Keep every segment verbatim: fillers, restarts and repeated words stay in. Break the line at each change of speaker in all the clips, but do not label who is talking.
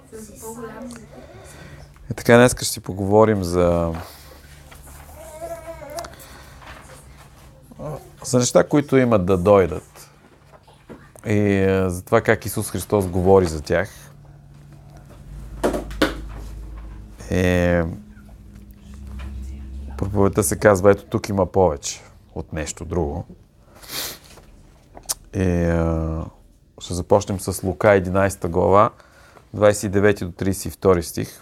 И така, днес ще си поговорим за за неща, които имат да дойдат. И за това как Исус Христос говори за тях. И проповедта се казва, ето тук има повече от нещо друго. И ще започнем с Лука единадесета глава, двадесет и девети до тридесет и втори стих.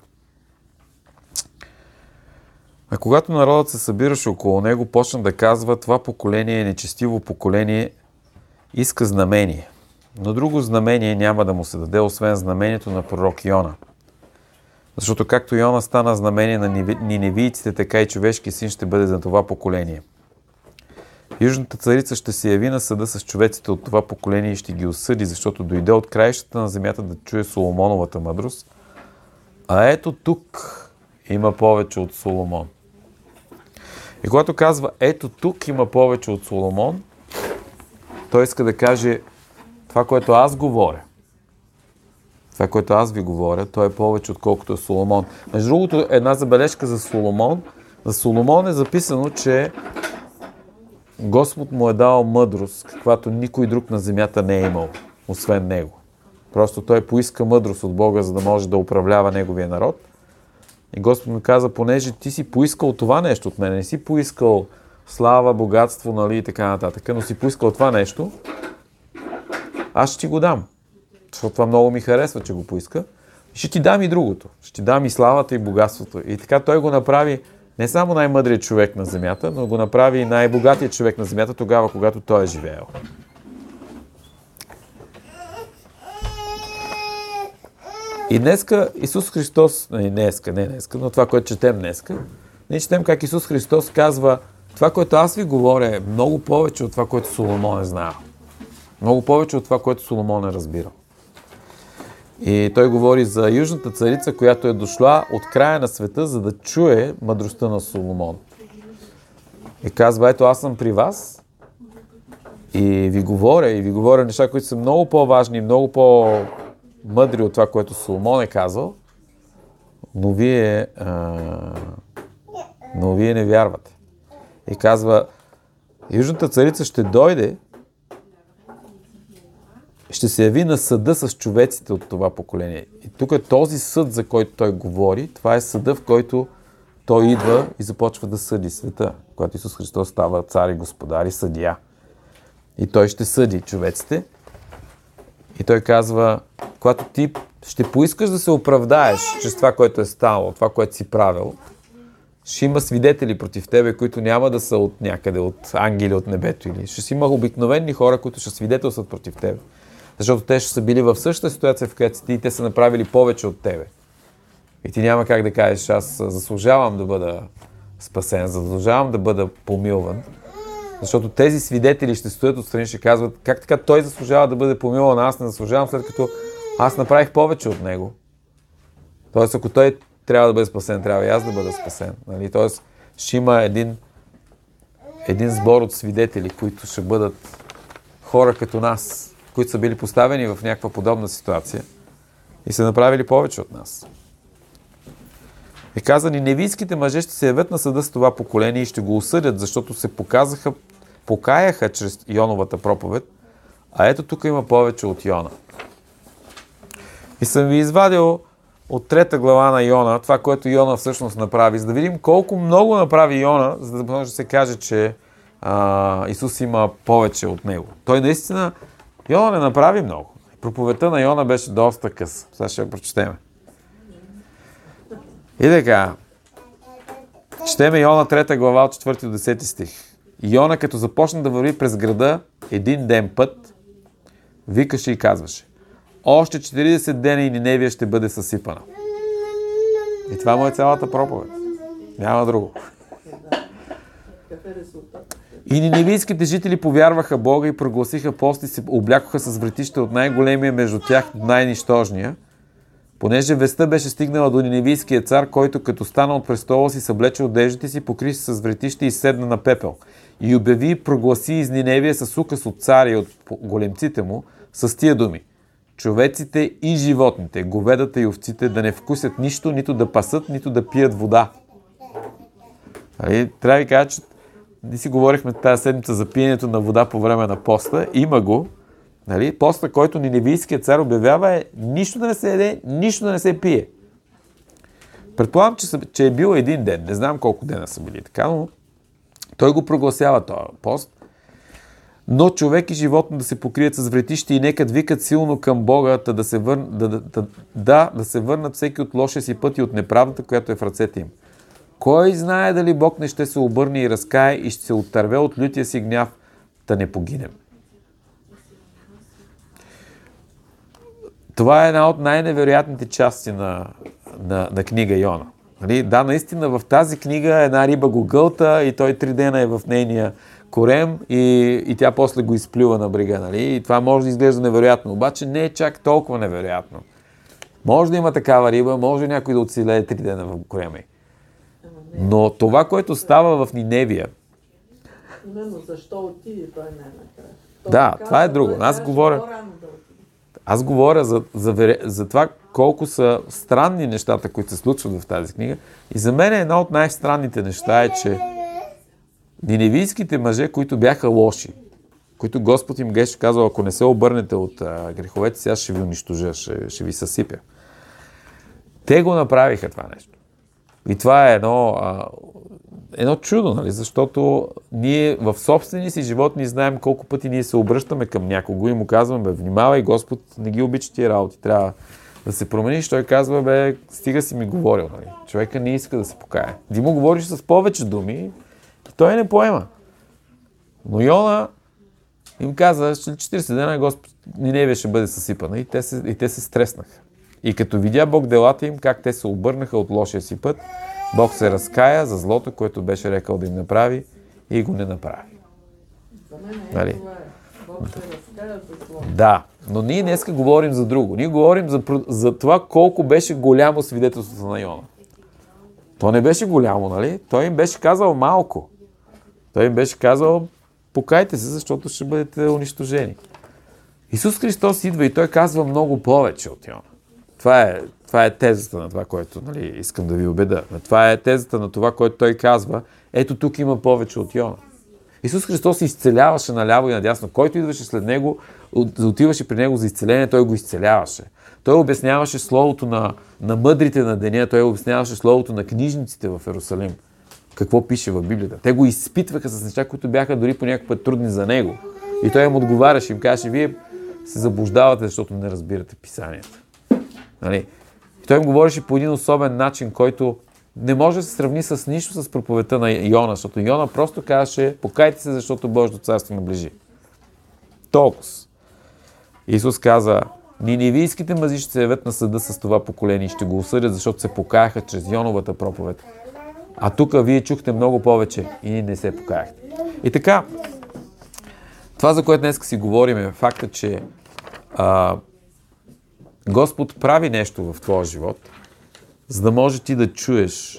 А когато народът се събираше около него, почна да казва, това поколение е нечестиво поколение, иска знамение. Но друго знамение няма да му се даде, освен знамението на пророк Йона. Защото както Йона стана знамение на ниневийците, така и човешки син ще бъде за това поколение. Южната царица ще се яви на съда с човеците от това поколение и ще ги осъди, защото дойде от краищата на земята да чуе Соломоновата мъдрост. А ето тук има повече от Соломон. И когато казва, ето тук има повече от Соломон, той иска да каже, това, което аз говоря, това, което аз ви говоря, то е повече отколкото е Соломон. Между другото, една забележка за Соломон. За Соломон е записано, че Господ му е дал мъдрост, каквато никой друг на земята не е имал, освен него. Просто той поиска мъдрост от Бога, за да може да управлява неговия народ. И Господ му каза, понеже ти си поискал това нещо от мен, не си поискал слава, богатство, нали, и така нататък, но си поискал това нещо, аз ще ти го дам. Защото това много ми харесва, че го поиска. И ще ти дам и другото. Ще ти дам и славата, и богатството. И така той го направи не само най-мъдрият човек на земята, но го направи и най-богатият човек на земята тогава, когато той е живеел. И днеска Исус Христос, не днеска, не днеска, но това, което четем днеска, ние четем как Исус Христос казва, това, което аз ви говоря, е много повече от това, което Соломон е знаел. Много повече от това, което Соломон е разбирал. И той говори за южната царица, която е дошла от края на света, за да чуе мъдростта на Соломон. И казва, ето аз съм при вас и ви говоря, и ви говоря неща, които са много по-важни, много по-мъдри от това, което Соломон е казал, но вие, а, но вие не вярвате. И казва, южната царица ще дойде, ще се яви на съда с човеците от това поколение. И тук е този съд, за който той говори. Това е съда, в който той идва и започва да съди света. Когато Исус Христос става цар и господар и съдия. И той ще съди човеците. И той казва, когато ти ще поискаш да се оправдаеш чрез това, което е ставало, това, което си правил, ще има свидетели против тебе, които няма да са от някъде, от ангели от небето. Или ще си има обикновени хора, които ще свидетелстват против тебе. Защото те ще са били в същата ситуация, в която си ти и те са направили повече от тебе. И ти няма как да кажеш, аз заслужавам да бъда спасен, заслужавам да бъда помилван. Защото тези свидетели ще стоят отстрани, ще казват, как така той заслужава да бъде помилван, аз не заслужавам, след като аз направих повече от него. Тоест, ако той трябва да бъде спасен, трябва и аз да бъда спасен. Нали? Тоест, ще има един, един сбор от свидетели, които ще бъдат хора като нас, които са били поставени в някаква подобна ситуация и са направили повече от нас. И каза, ниневийските мъже ще се явят на съда с това поколение и ще го осъдят, защото се показаха, покаяха чрез Йоновата проповед, а ето тук има повече от Йона. И съм ви извадил от трета глава на Йона, това, което Йона всъщност направи, за да видим колко много направи Йона, за да може да се каже, че а, Исус има повече от него. Той наистина Йона не направи много. Проповедта на Йона беше доста къса. Сега ще я прочетем. И така. Четеме Йона трета глава от четвърти до десети стих. Йона, като започна да върви през града един ден път, викаше и казваше, още четиридесет дена и Ниневия ще бъде съсипана. И това му е цялата проповед. Няма друго. И ниневийските жители повярваха Бога и прогласиха пост и се облякоха с вретища от най-големия между тях до най-нищожния, понеже вестта беше стигнала до ниневийския цар, който като стана от престола си, съблече одеждите си, покри се с вретища и седна на пепел. И обяви и прогласи из Ниневия с указ от царя и от големците му с тия думи. човеците и животните, говедата и овците да не вкусят нищо, нито да пасат, нито да пият вода. Нали? Трябва да ви кажа, че ние си говорихме тази седмица за пиенето на вода по време на поста. Има го. Нали? Поста, който ниневийският цар обявява е нищо да не се еде, нищо да не се пие. Предполагам, че, че е бил един ден. Не знам колко дена са били така, но той го прогласява този пост. Но човек и животно да се покрият с вретища и нека викат силно към Бога, да, се вър... да, да, да, да, да се върнат всеки от лошия си път и от неправдата, която е в ръцете им. Кой знае дали Бог не ще се обърне и разкае и ще се оттърве от лютия си гняв, да не погинем. Това е една от най-невероятните части на, на, на книга Йона. Нали? Да, наистина в тази книга една риба го гълта и той три дена е в нейния корем и, и тя после го изплюва на брега. Нали? И това може да изглежда невероятно, обаче не е чак толкова невероятно. Може да има такава риба, може някой да оцелее три дена в корема. Но това, което става в Ниневия...
Но защо отиде той най-накрая?
Да, това е друго. Аз говоря... Аз говоря за, за, за това колко са странни нещата, които се случват в тази книга. И за мен една от най-странните неща е, че ниневийските мъже, които бяха лоши, които Господ им беше казал, ако не се обърнете от а, греховете си, аз ще ви унищожа, ще, ще ви съсипя. Те го направиха това нещо. И това е едно, а, едно чудо, нали? Защото ние в собствения си живот не знаем колко пъти ние се обръщаме към някого и му казваме, бе, внимавай, Господ не ги обича тия работи, трябва да се промениш. Той казва, бе, стига си ми говорил. Нали? Човека не иска да се покае. Ти му говориш с повече думи и той не поема. Но Йона им каза, че четиридесет дена Господ Ниневия ще бъде съсипана и те се, и те се стреснаха. И като видя Бог делата им, как те се обърнаха от лошия си път, Бог се разкая за злото, което беше рекал да им направи и го не направи.
За мен е
Нали?
това е. Бог се разкая за злото.
Да, но ние днеска говорим за друго. Ние говорим за, за това колко беше голямо свидетелството на Йона. То не беше голямо, нали? Той им беше казал малко. Той им беше казал, покайте се, защото ще бъдете унищожени. Исус Христос идва и той казва много повече от Йона. Това е, това е тезата на това, което, нали, искам да ви убеда. Това е тезата на това, което той казва. Ето тук има повече от Йона. Исус Христос изцеляваше наляво и надясно. Който идваше след него, отиваше при него за изцеление, той го изцеляваше. Той обясняваше словото на, на мъдрите на деня, той обясняваше словото на книжниците в Йерусалим. Какво пише в Библията. Те го изпитваха с неща, които бяха дори по някакъв път трудни за него. И той им отговаряше, им казваше, вие се заблуждавате, защото не разбирате писанията. Нали? И той им говореше по един особен начин, който не може да се сравни с нищо с проповедта на Йона, защото Йона просто казваше, покайте се, защото Божието царство наближи. Толкова. Исус каза, ниневийските мъже ще се явят на съда с това поколение и ще го осъдят, защото се покаяха чрез Йоновата проповед. А тук вие чухте много повече и не се покаяхте. И така, това, за което днес си говорим, е факта, че а, Господ прави нещо в твоя живот, за да може ти да чуеш,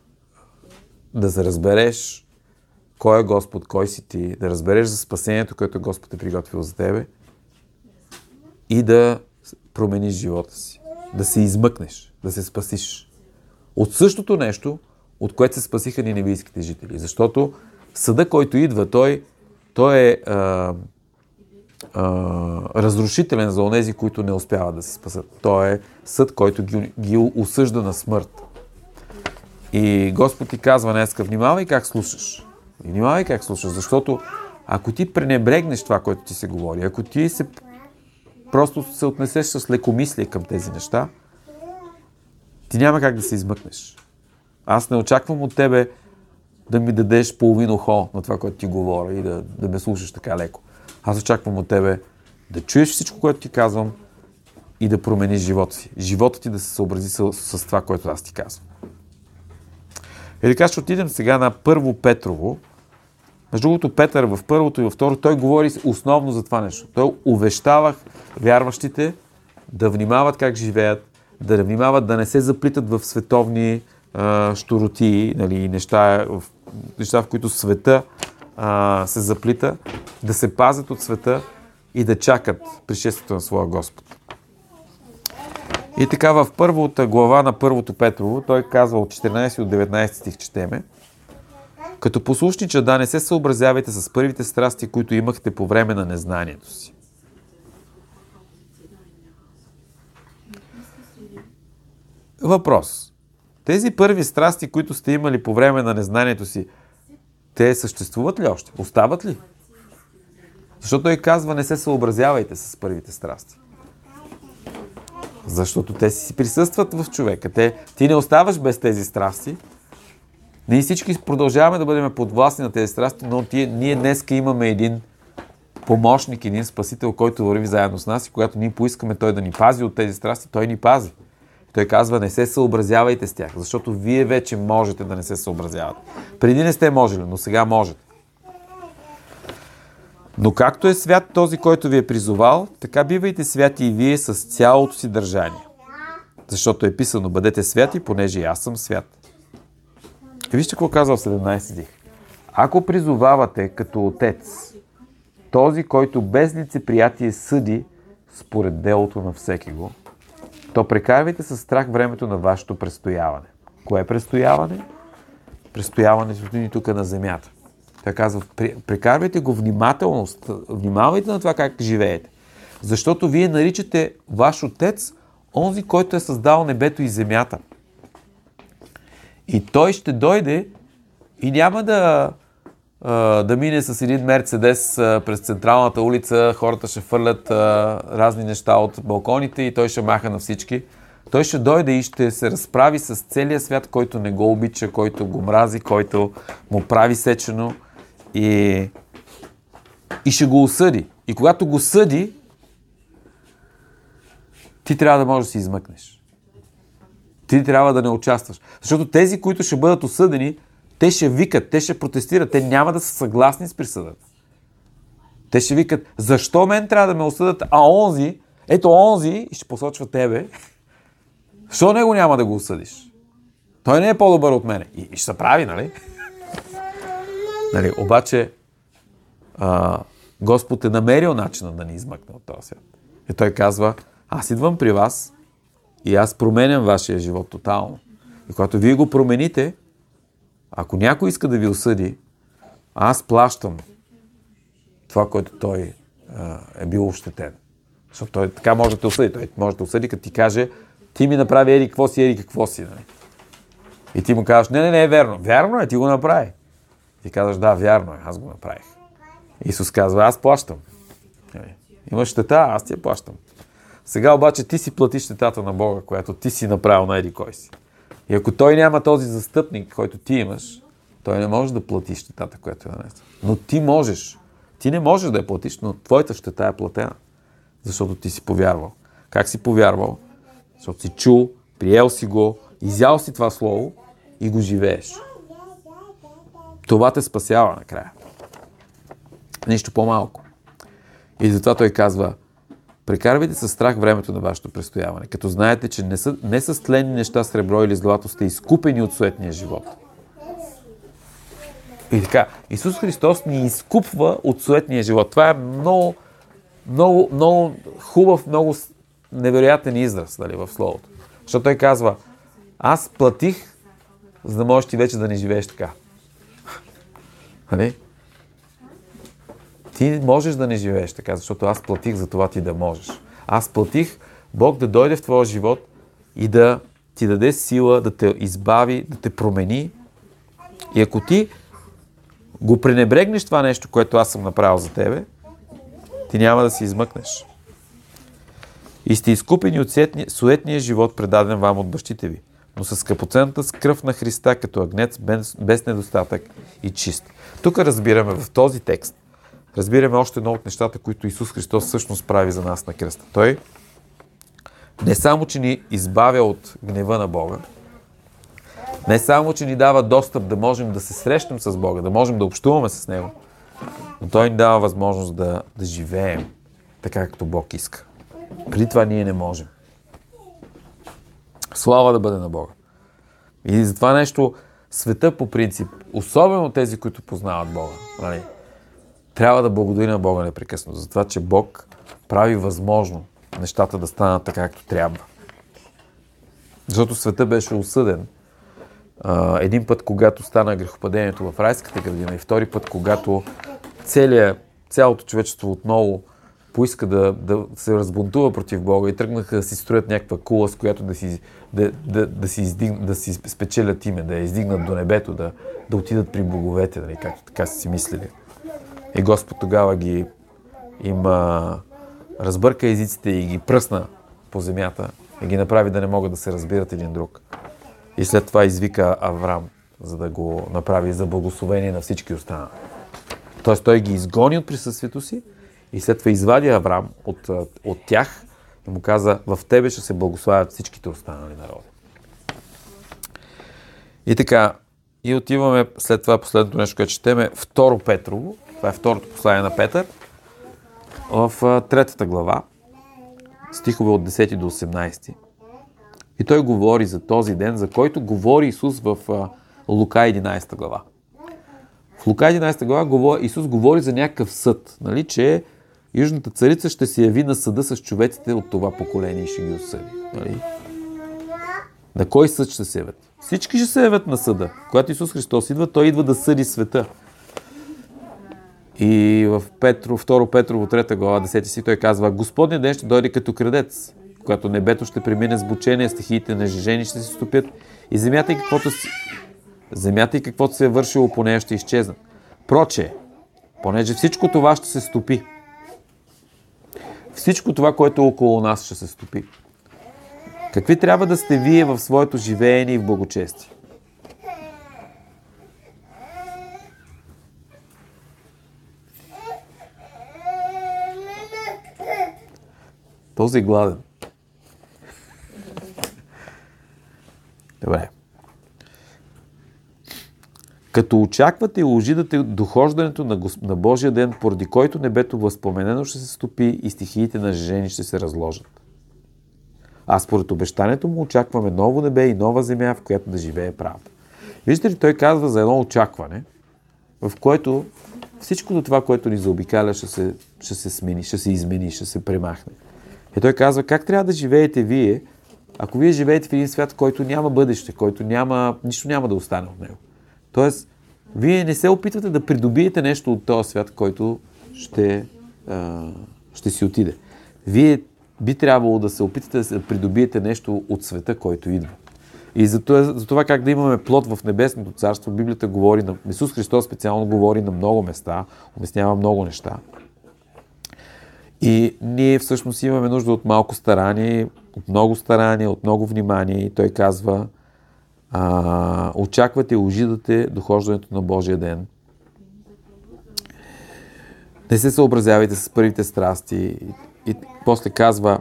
да се разбереш кой е Господ, кой си ти, да разбереш за спасението, което Господ е приготвил за тебе и да промениш живота си, да се измъкнеш, да се спасиш. От същото нещо, от което се спасиха ниневийските жители. Защото съда, който идва, той, той е а, а, разрушителен за онези, които не успяват да се спасат. Той е съд, който ги, ги осъжда на смърт. И Господ ти казва днеска, внимавай как слушаш. Внимавай как слушаш, защото ако ти пренебрегнеш това, което ти се говори, ако ти се просто се отнесеш с лекомислие към тези неща, ти няма как да се измъкнеш. Аз не очаквам от тебе да ми дадеш половин ухо на това, което ти говоря и да, да ме слушаш така леко. Аз очаквам от тебе да чуеш всичко, което ти казвам и да промениш живота си. Живота ти да се съобрази с, с това, което аз ти казвам. И така ще отидем сега на Първо Петрово. Между другото, Петър в първото и във второто, той говори основно за това нещо. Той увещавах вярващите да внимават как живеят, да внимават да не се заплитат в световни а, щуротии, нали, неща, в, неща, в които света а, се заплита, да се пазят от света и да чакат пришествието на своя Господ. И така в първата глава на първото Петрово, той казва от четиринайсети от деветнайсети стих четеме: като послушнича да не се съобразявайте с първите страсти, които имахте по време на незнанието си. Въпрос. Тези първи страсти, които сте имали по време на незнанието си, те съществуват ли още? Остават ли? Защото той казва, не се съобразявайте с първите страсти. Защото те си присъстват в човека. Те, ти не оставаш без тези страсти. Ние всички продължаваме да бъдем подвластни на тези страсти, но тие, ние днеска имаме един помощник, един спасител, който върви заедно с нас и когато ние поискаме той да ни пази от тези страсти, той ни пази. Той казва, не се съобразявайте с тях, защото вие вече можете да не се съобразявате. Преди не сте можели, но сега можете. Но както е свят този, който ви е призовал, така бивайте святи и вие с цялото си държание. Защото е писано, бъдете святи, понеже и аз съм свят. И вижте какво казва в седемнайсети стих. Ако призовавате като отец, този, който без лицеприятие съди според делото на всеки го, то прекарвайте със страх времето на вашето престояване. Кое е престояване? Престояването ни тук на земята. Той казва, прекарвайте го внимателно, внимавайте на това как живеете. Защото вие наричате ваш отец онзи, който е създал небето и земята. И той ще дойде и няма да, да мине с един Мерцедес през централната улица, хората ще фърлят разни неща от балконите и той ще маха на всички. Той ще дойде и ще се разправи с целия свят, който не го обича, който го мрази, който му прави сечено и, и ще го осъди. И когато го съди, ти трябва да можеш да си измъкнеш. Ти трябва да не участваш. Защото тези, които ще бъдат осъдени, те ще викат, те ще протестират, те няма да са съгласни с присъдата. Те ще викат, защо мен трябва да ме осъдат, а онзи, ето онзи, и ще посочва тебе, защо него няма да го осъдиш? Той не е по-добър от мене. И, и ще се прави, нали? нали? Обаче, а, Господ е намерил начина да ни измъкне от този свят. И той казва, аз идвам при вас и аз променям вашия живот тотално. И когато вие го промените, ако някой иска да ви осъди, аз плащам това, което той а, е бил ощетен. Защото той така може да те осъди. Той може да осъди, като ти каже, ти ми направи ери какво си, ери какво си. Нали? И ти му казваш, не, не, не е верно. Вярно е, ти го направи. Ти казваш, да, вярно е, аз го направих. Исус казва, аз плащам. Имаш щета, аз ти я плащам. Сега обаче ти си платиш щетата на Бога, която ти си направил на еди кой си. И ако той няма този застъпник, който ти имаш, той не може да плати щетата, която е нанесла. Но ти можеш. Ти не можеш да я платиш, но твоята щета е платена. Защото ти си повярвал. Как си повярвал? Защото си чул, приел си го, изял си това слово и го живееш. Това те спасява накрая. Нищо по-малко. И затова той казва, прекарвайте със страх времето на вашето престояване, като знаете, че не, са, не с тленни неща, сребро или злато сте изкупени от суетния живот. И така, Исус Христос ни изкупва от суетния живот. Това е много, много, много хубав, много невероятен израз, дали, в Словото. Защото той казва, аз платих, за да можеш ти вече да не живееш така. Нали? Ти можеш да не живееш така, защото аз платих за това ти да можеш. Аз платих Бог да дойде в твоя живот и да ти даде сила, да те избави, да те промени. И ако ти го пренебрегнеш това нещо, което аз съм направил за тебе, ти няма да се измъкнеш. И сте изкупени от суетния живот, предаден вам от бащите ви, но с скъпоценната кръв на Христа, като агнец, без, без недостатък и чист. Тук разбираме в този текст, разбираме още едно от нещата, които Исус Христос всъщност прави за нас на кръста. Той не само, че ни избавя от гнева на Бога, не само, че ни дава достъп да можем да се срещнем с Бога, да можем да общуваме с Него, но Той ни дава възможност да, да живеем така, както Бог иска. Преди това ние не можем. Слава да бъде на Бога. И за това нещо света по принцип, особено тези, които познават Бога, нали, трябва да благодари на Бога непрекъснато за това, че Бог прави възможно нещата да станат така, както трябва. Защото света беше осъден. А, един път, когато стана грехопадението в райската градина и втори път, когато целия, цялото човечество отново поиска да, да се разбунтува против Бога и тръгнаха да си строят някаква кула, с която да си, да, да, да си, издиг, да си спечелят име, да я издигнат до небето, да, да отидат при боговете, нали, както така са си мислили. И Господ тогава ги им а, разбърка езиците и ги пръсна по земята и ги направи да не могат да се разбират един друг. И след това извика Аврам, за да го направи за благословение на всички останали. Тоест той ги изгони от присъствието си и след това извади Аврам от, от тях и му каза: в тебе ще се благославят всичките останали народи. И така, и отиваме след това последното нещо, което четеме, Второ Петрово. Това е второто послание на Петър. В третата глава, стихове от десети до осемнадесети. И той говори за този ден, за който говори Исус в Лука единадесета глава. В Лука единадесета глава Исус говори за някакъв съд, нали, че Южната царица ще се яви на съда с човеците от това поколение и ще ги осъди. Нали? На кой съд ще се явят? Всички ще се явят на съда. Когато Исус Христос идва, той идва да съди света. И в Петро, Второ Петрово, трета глава, десети си, той казва: Господният ден ще дойде като крадец, когато небето ще премине с бучение, стихиите на жени ще се стопят и земята и каквото си... земята и каквото се е вършило по нея ще изчезна. Проче, понеже всичко това ще се стопи. Всичко това, което е около нас, ще се стопи. Какви трябва да сте вие в своето живеене и в благочестие? Този е гладен. Добре. Като очаквате и ожидате дохождането на, Госп... на Божия ден, поради който небето възпоменено ще се стопи и стихиите на жени ще се разложат. А според обещанието му очакваме ново небе и нова земя, в която да живее правда. Виждате ли, той казва за едно очакване, в което всичко това, което ни заобикаля, ще се, ще се смени, ще се измени, ще се премахне. И той казва: как трябва да живеете вие, ако вие живеете в един свят, който няма бъдеще, който няма, нищо няма да остане от него. Тоест, вие не се опитвате да придобиете нещо от този свят, който ще, а, ще си отиде. Вие би трябвало да се опитате да се придобиете нещо от света, който идва. И за това, за това как да имаме плод в небесното царство, Библията говори, на Исус Христос специално говори на много места, обяснява много неща. И ние всъщност имаме нужда от малко старание, от много старание, от много внимание. И той казва: а, очаквате и ожидате дохождането на Божия ден. Не се съобразявайте с първите страсти. И, и после казва: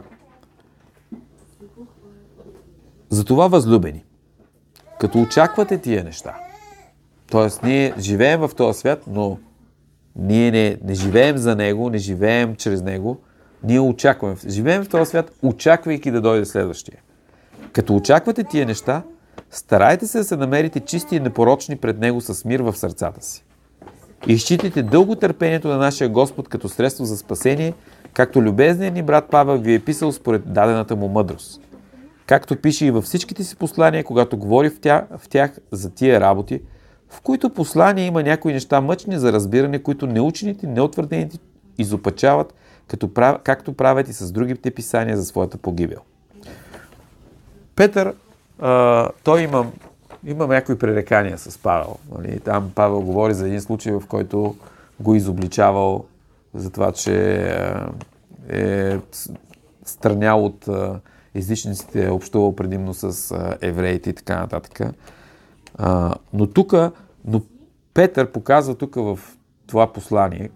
затова, възлюбени, като очаквате тия неща, т.е. ние живеем в този свят, но ние не, не живеем за него, не живеем чрез него, ние очакваме. Живеем в този свят, очаквайки да дойде следващия. Като очаквате тия неща, старайте се да се намерите чисти и непорочни пред него с мир в сърцата си. И считайте дълго търпението на нашия Господ като средство за спасение, както любезният ни брат Павел ви е писал според дадената му мъдрост. Както пише и във всичките си послания, когато говори в тях, в тях за тия работи, в които послания има някои неща мъчни за разбиране, които неучените, неутвърдените изопачават, като прав... както правят и с другите писания за своята погибел. Петър, а, той има, има някои пререкания с Павел. Нали? Там Павел говори за един случай, в който го изобличавал за това, че е странял от езичниците, е общувал предимно с евреите и така нататък. А, но тук, но Петър показва тук в това послание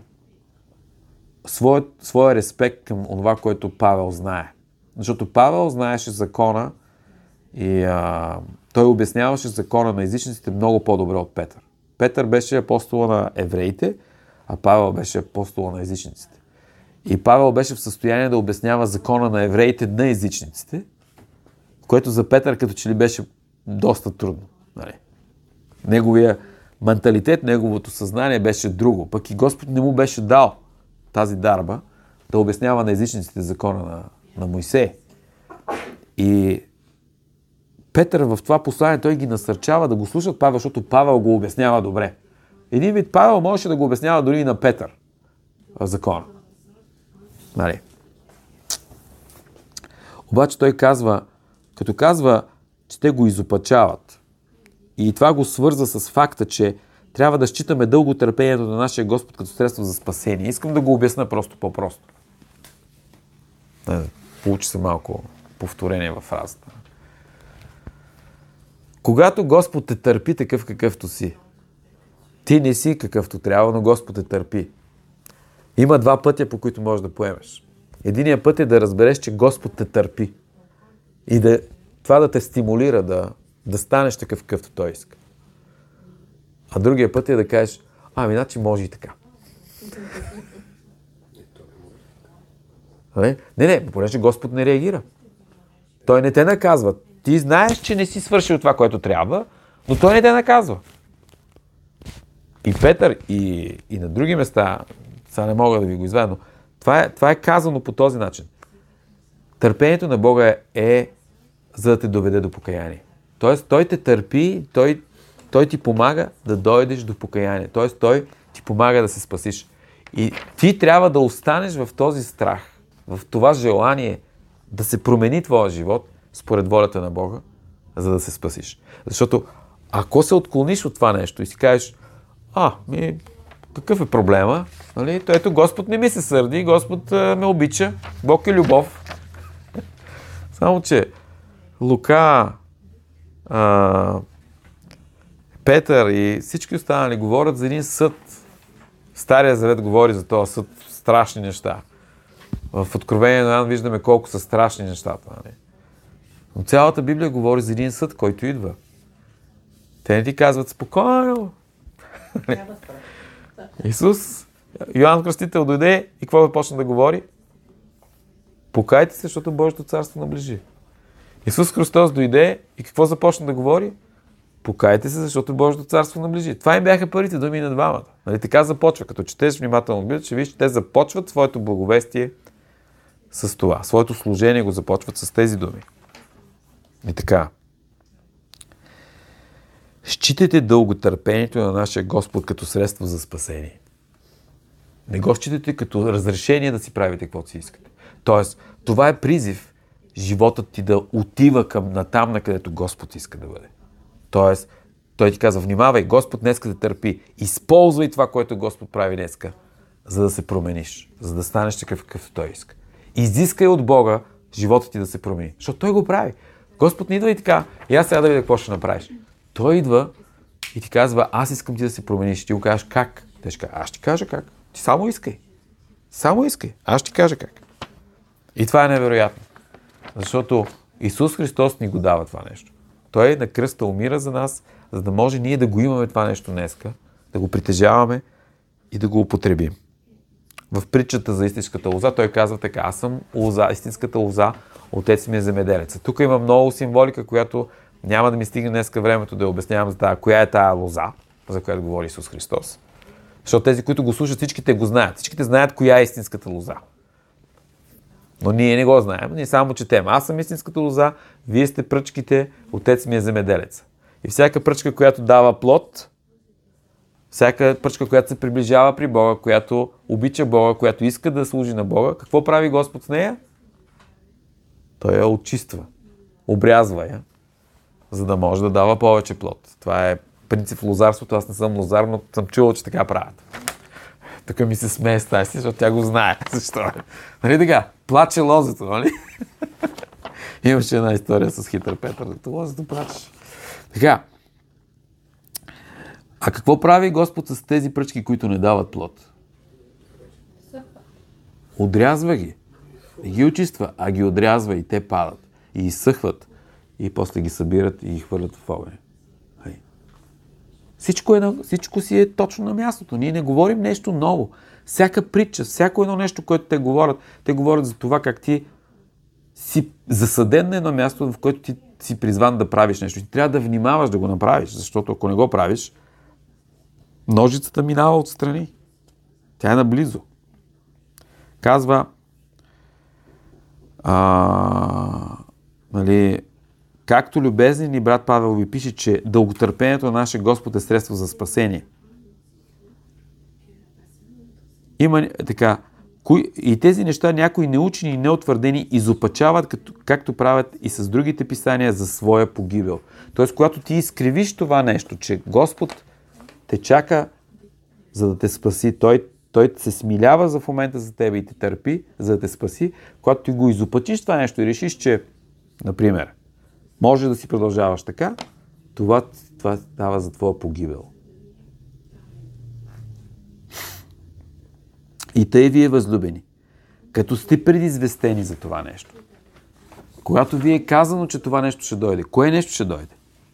своя, своя респект към това, което Павел знае. Защото Павел знаеше закона и а, той обясняваше закона на езичниците много по-добре от Петър. Петър беше апостола на евреите, а Павел беше апостола на езичниците. И Павел беше в състояние да обяснява закона на евреите на езичниците, което за Петър като че ли беше доста трудно. Нали? Неговия менталитет, неговото съзнание беше друго. Пък и Господ не му беше дал тази дарба да обяснява на езичниците закона на, на Мойсей. И Петър в това послание, той ги насърчава да го слушат Павел, защото Павел го обяснява добре. Един вид Павел можеше да го обяснява дори и на Петър в закона. Нали? Обаче той казва, като казва, че те го изопачават. И това го свърза с факта, че трябва да считаме дълго търпението на нашия Господ като средство за спасение. Искам да го обясна просто по-просто. Получи се малко повторение във фразата. Когато Господ те търпи такъв какъвто си, ти не си какъвто трябва, но Господ те търпи. Има два пътя, по които можеш да поемеш. Единият път е да разбереш, че Господ те търпи. И да, това да те стимулира да, да станеш такъв какъвто Той иска. А другия път е да кажеш, ами, значи може и така. Не, не, понеже Господ не реагира. Той не те наказва. Ти знаеш, че не си свършил това, което трябва, но Той не те наказва. И Петър, и, и на други места, сега не мога да ви го извадя, но това е, това е казано по този начин. Търпението на Бога е, е за да те доведе до покаяние. Тоест, Той те търпи, Той, той ти помага да дойдеш до покаяние. Тоест, Той ти помага да се спасиш. И ти трябва да останеш в този страх, в това желание да се промени твоя живот според волята на Бога, за да се спасиш. Защото ако се отклониш от това нещо и си кажеш, а, ми, какъв е проблема? Нали? То ето, Господ не ми се сърди, Господ а, ме обича, Бог е любов. Само, че Лука, а, Петър и всички останали говорят за един съд. Стария завет говори за този съд, страшни неща. В Откровение на Йоан виждаме колко са страшни нещата. Нали? Но цялата Библия говори за един съд, който идва. Те не ти казват спокойно. Исус, Йоан Кръстител дойде и какво започна да говори? Покайте се, защото Божието царство наближи. Исус Христос дойде и какво започна да говори? Покайте се, защото Божието царство наближи. Това им бяха първите думи на двамата. Нали, така започва. Като четеш внимателно Библията, ще виж, че те започват своето благовестие с това. Своето служение го започват с тези думи. И така. Считайте дълго търпението на нашия Господ като средство за спасение. Не го считайте като разрешение да си правите каквото си искате. Тоест, това е призив животът ти да отива към натам, на където Господ иска да бъде. Тоест, Той ти казва, внимавай, Господ днеска да търпи. Използвай това, което Господ прави днеска, за да се промениш, за да станеш такъв, какъвто Той иска. Изискай от Бога живота ти да се промени, защото Той го прави. Господ не идва и така, и аз сега да видя какво ще направиш. Той идва и ти казва, аз искам ти да се промениш. Ти го кажеш как? Те ще кажа, аз ще кажа как. Ти само искай. Само искай. Аз ще кажа как. И това е невероятно. Защото Исус Христос ни го дава това нещо. Той на кръста умира за нас, за да може ние да го имаме това нещо днеска, да го притежаваме и да го употребим. В притчата за истинската лоза той казва така, аз съм лоза, истинската лоза, отец ми е земеделец. Тук има много символика, която няма да ми стигне днеска времето да я обяснявам за това, коя е тая лоза, за която говори Исус Христос. Защото тези, които го слушат, всичките го знаят. Всичките знаят коя е истинската лоза. Но ние не го знаем, ние само четем. Аз съм истинската лоза, вие сте пръчките, отец ми е земеделец. И всяка пръчка, която дава плод, всяка пръчка, която се приближава при Бога, която обича Бога, която иска да служи на Бога, какво прави Господ с нея? Той я очиства, обрязва я, за да може да дава повече плод. Това е принцип в лозарството. Аз не съм лозар, но съм чувал, че така правят. Тук ми се смее с тази, защото тя го знае. Защо? Нали така? Плаче лозето, нали? Имаше една история с хитър Петър. Зато лозето плачеш. Така. А какво прави Господ с тези пръчки, които не дават плод? Отрязва ги. И ги очиства, а ги отрязва и те падат. И изсъхват. И после ги събират и ги хвърлят в огъня. Всичко, е, всичко си е точно на мястото. Ние не говорим нещо ново. Всяка притча, всяко едно нещо, което те говорят, те говорят за това как ти си засаден на едно място, в което ти си призван да правиш нещо. Ти трябва да внимаваш да го направиш, защото ако не го правиш, ножицата минава отстрани. Тя е наблизо. Казва а, нали, както любезният ни брат Павел ви пише, че дълготърпението на нашия Господ е средство за спасение. Има така, кои, и тези неща някои неучени и неутвърдени изопачават, като, както правят и с другите писания, за своя погибел. Тоест, когато ти изкривиш това нещо, че Господ те чака, за да те спаси, Той, той се смилява за в момента за тебе и те търпи, за да те спаси, когато ти го изопачиш това нещо и решиш, че, например, може да си продължаваш така, това, това става за твоя погибел. И тъй вие, възлюбени, като сте предизвестени за това нещо, когато ви е казано, че това нещо ще дойде, кое нещо ще дойде?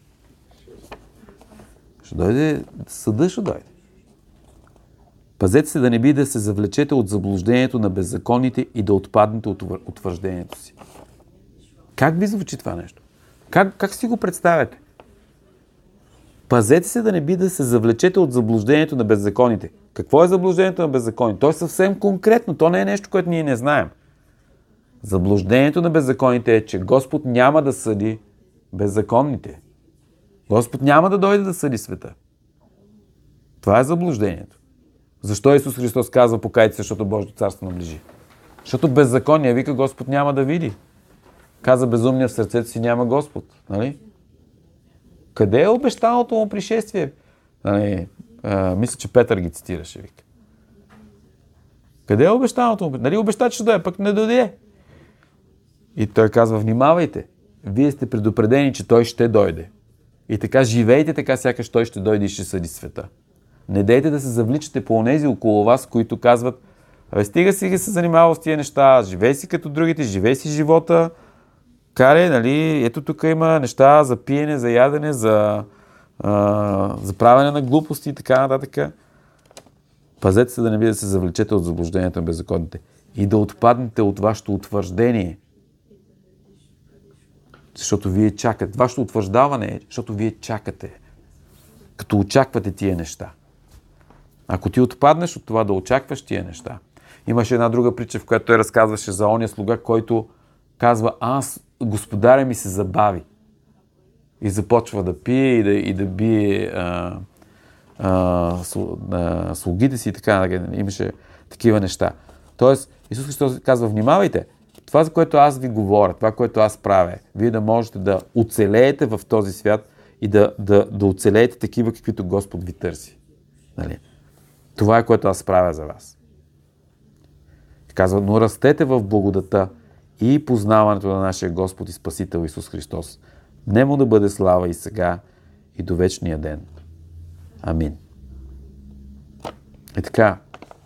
Ще дойде, съда ще дойде. Пазете се да не би да се завлечете от заблуждението на беззаконните и да отпаднете от утвърждението си. Как ви звучи това нещо? Как, как си го представяте? Пазете се да не би да се завлечете от заблуждението на беззаконите. Какво е заблуждението на беззаконите? То е съвсем конкретно. То не е нещо, което ние не знаем. Заблуждението на беззаконите е, че Господ няма да съди беззаконните. Господ няма да дойде да съди света. Това е заблуждението. Защо Исус Христос казва покайте се, защото Божието царство наближи? Защото беззаконие, вика, Господ няма да види. Каза безумния в сърцето си няма Господ. Нали? Къде е обещаното му пришествие? Нали, а, мисля, че Петър ги цитираше, вика. Къде е обещаното му? Нали обеща, че ще дойде, пък не дойде. И той казва, внимавайте, вие сте предупредени, че той ще дойде. И така живейте, така сякаш той ще дойде и ще съди света. Не дейте да се завличате по онези около вас, които казват, абе стига си ги се занимава с тия неща, живей си като другите, живей си живота, каре, нали, ето тук има неща за пиене, за ядене, за, а, за правене на глупости и така нататък. Пазете се да не би да се завлечете от заблуждението на беззаконните и да отпаднете от вашето утвърждение. Защото вие чакате. Вашето утвърждаване е, защото вие чакате. Като очаквате тия неща. Ако ти отпаднеш от това да очакваш тия неща. Имаше една друга притча, в която той разказваше за ония слуга, който казва, аз, господаря ми се забави. И започва да пие и да, и да бие а, а, а, слугите си и така. Имаше такива неща. Тоест, Исус Христос казва, внимавайте, това, за което аз ви говоря, това, което аз правя, вие да можете да оцелеете в този свят и да, да, да оцелеете такива, каквито Господ ви търси. Нали? Това е, което аз правя за вас. Казва, но растете в благодата и познаването на нашия Господ и Спасител Исус Христос. Нему да бъде слава и сега, и до вечния ден. Амин. И така,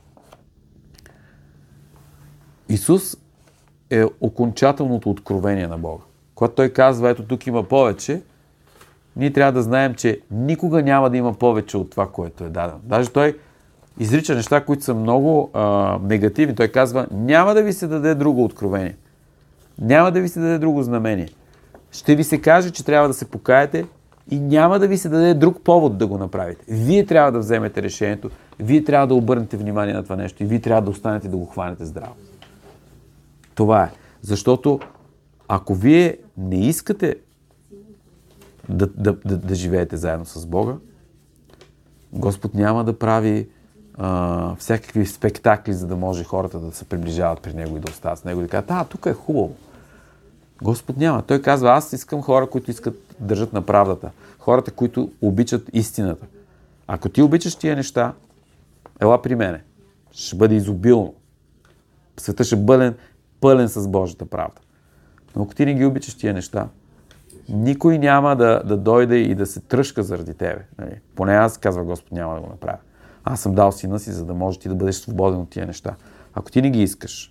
Исус е окончателното откровение на Бога. Когато Той казва, ето тук има повече, ние трябва да знаем, че никога няма да има повече от това, което е дадено. Даже Той изрича неща, които са много а, негативни. Той казва, няма да ви се даде друго откровение. Няма да ви се даде друго знамение. Ще ви се каже, че трябва да се покаете и няма да ви се даде друг повод да го направите. Вие трябва да вземете решението, вие трябва да обърнете внимание на това нещо и вие трябва да останете да го хванете здраво. Това е. Защото ако вие не искате да, да, да, да живеете заедно с Бога, Господ няма да прави а, всякакви спектакли, за да може хората да се приближават при Него и да остават с Него и да кажат, а, тук е хубаво. Господ няма. Той казва, аз искам хора, които искат да държат на правдата. Хората, които обичат истината. Ако ти обичаш тия неща, ела при мене. Ще бъде изобилно. Светът ще бъде пълен с Божията правда. Но ако ти не ги обичаш тия неща, никой няма да, да дойде и да се тръшка заради тебе. Нали? Поне аз, казва Господ, няма да го направя. Аз съм дал сина си, за да може ти да бъдеш свободен от тия неща. Ако ти не ги искаш,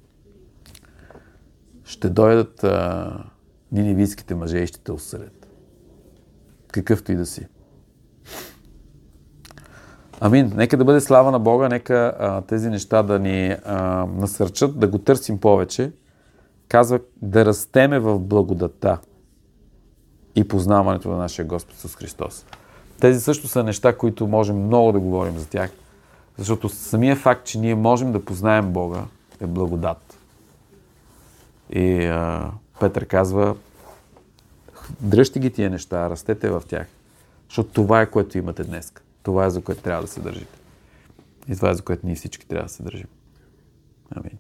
ще дойдат а, ниневийските мъже и ще те осъдят. Какъвто и да си. Амин. Нека да бъде слава на Бога, нека а, тези неща да ни а, насърчат, да го търсим повече. Казва да растеме в благодата и познаването на нашия Господ Исус Христос. Тези също са неща, които можем много да говорим за тях, защото самия факт, че ние можем да познаем Бога, е благодат. И а, Петър казва, дръжте ги тия неща, растете в тях. Защото това е, което имате днес. Това е, за което трябва да се държите. И това е, за което ние всички трябва да се държим. Амин.